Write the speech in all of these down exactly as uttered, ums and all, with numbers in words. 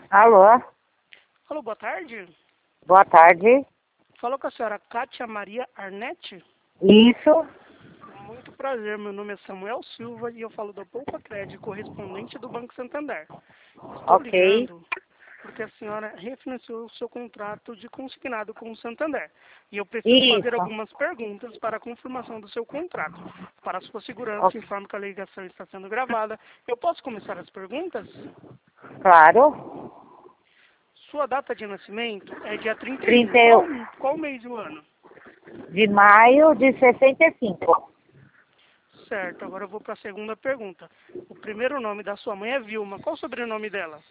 Alô? Alô, boa tarde. Boa tarde. Falou com a senhora Kátia Maria Arnett? Isso? Muito prazer, meu nome é Samuel Silva e eu falo da Poupa Crédito, correspondente do Banco Santander. Estou Ok. ligando porque a senhora refinanciou o seu contrato de consignado com o Santander. E eu preciso fazer Isso. algumas perguntas para a confirmação do seu contrato. Para a sua segurança, Ok. informo que a ligação está sendo gravada. Eu posso começar as perguntas? Claro. Sua data de nascimento é dia trinta e um. trinta e Qual, um qual mês do ano? de maio de sessenta e cinco. Certo, agora eu vou para a segunda pergunta. O primeiro nome da sua mãe é Vilma. Qual o sobrenome dela?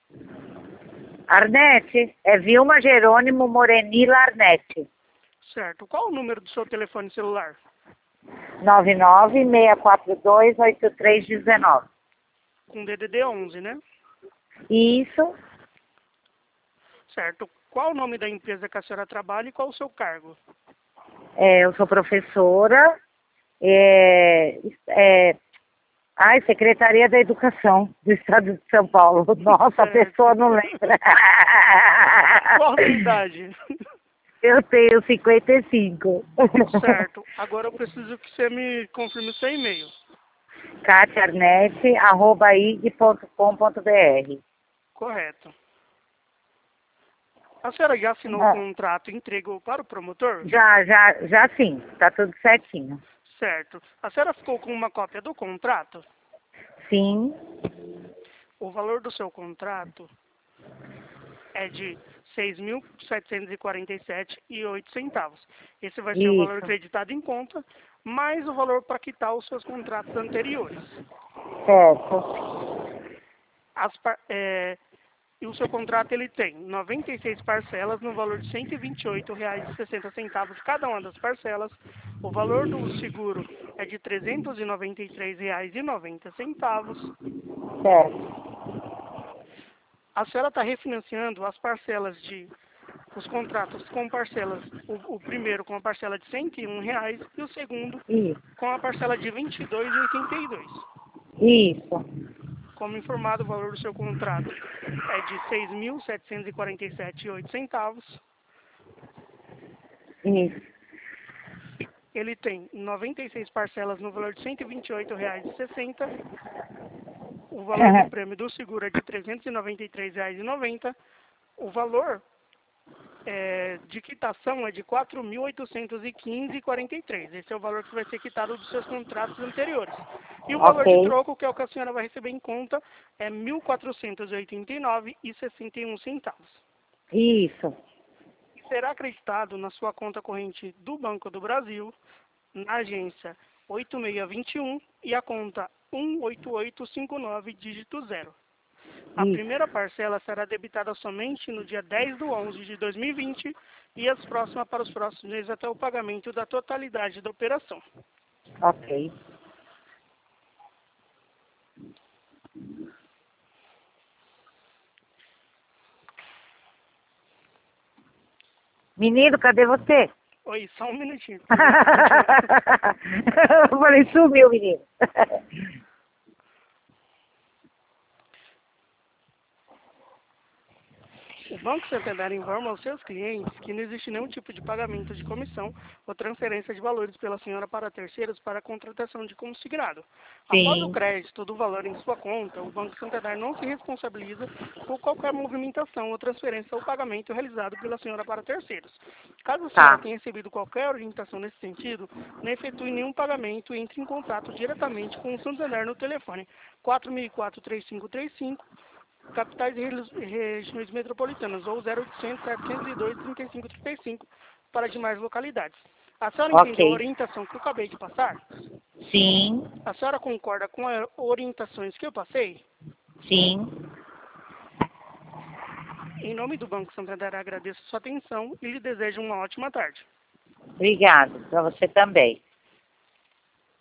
Arnete? É Vilma Jerônimo Morenila Arnete. Certo. Qual o número do seu telefone celular? nove nove seis quatro dois oito três um nove. Com D D D onze, né? Isso. Certo. Qual o nome da empresa que a senhora trabalha e qual o seu cargo? É, eu sou professora. É, é, ai, Secretaria da Educação do Estado de São Paulo. Nossa, a Certo. pessoa não lembra. Qual a sua idade? Eu tenho cinquenta e cinco. Certo. Agora eu preciso que você me confirme o seu e-mail. Kátia Arnete, arroba ig ponto com ponto br. Correto. A senhora já assinou o Ah, contrato e entregou para o promotor? Já, já, já sim, tá tudo certinho. Certo. A senhora ficou com uma cópia do contrato? Sim, O valor do seu contrato é de seis mil setecentos e quarenta e sete reais e oito centavos. Esse vai ser o valor isso, acreditado em conta, mais o valor para quitar os seus contratos anteriores. certo. As par- é, e o seu contrato ele tem noventa e seis parcelas no valor de cento e vinte e oito reais e sessenta centavos cada uma das parcelas. O valor do seguro é de trezentos e noventa e três reais e noventa centavos. Certo. A senhora está refinanciando as parcelas de os contratos com parcelas, o, o primeiro com a parcela de cento e um reais e o segundo Isso, com a parcela de vinte e dois reais e oitenta e dois centavos. isso, Como informado, o valor do seu contrato é de seis mil setecentos e quarenta e sete reais e oito centavos. isso. Ele tem noventa e seis parcelas no valor de cento e vinte e oito reais e sessenta centavos. O valor do prêmio do seguro é de trezentos e noventa e três reais e noventa centavos. O valor é, de quitação é de quatro mil oitocentos e quinze reais e quarenta e três centavos. Esse é o valor que vai ser quitado dos seus contratos anteriores. E o valor de Ok, troco, que é o que a senhora vai receber em conta, é mil quatrocentos e oitenta e nove reais e sessenta e um centavos. isso. E será acreditado na sua conta corrente do Banco do Brasil, na agência oito seis dois um e a conta um oito oito cinco nove, dígito zero. A Isso. primeira parcela será debitada somente no dia dez de onze de dois mil e vinte e as próximas para os próximos meses até o pagamento da totalidade da operação. Ok. Menino, cadê você? Oi, só um minutinho, que eu vou continuar. Eu falei, sumiu, menino. O Banco Santander informa aos seus clientes que não existe nenhum tipo de pagamento de comissão ou transferência de valores pela senhora para terceiros para a contratação de consignado. Após o Sim, crédito do valor em sua conta, o Banco Santander não se responsabiliza por qualquer movimentação ou transferência ou pagamento realizado pela senhora para terceiros. Caso a senhora tá. tenha recebido qualquer orientação nesse sentido, não efetue nenhum pagamento e entre em contato diretamente com o Santander no telefone quatro mil e quatro, três cinco três cinco, capitais e regiões metropolitanas, ou zero oitocentos, setecentos e dois, trinta e cinco, trinta e cinco para demais localidades. A senhora entendeu a Ok. orientação que eu acabei de passar? Sim, A senhora concorda com as orientações que eu passei? sim. Em nome do Banco Santander, agradeço sua atenção e lhe desejo uma ótima tarde. Obrigado. Para você também.